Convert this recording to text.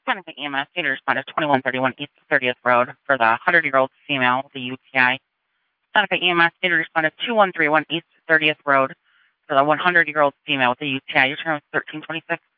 Santa Fe EMS, data responded 2131 East 30th Road for the 100-year-old female with a UTI. Santa Fe EMS, data responded 2131 East 30th Road for the 100-year-old female with a UTI. Your turn was 1326.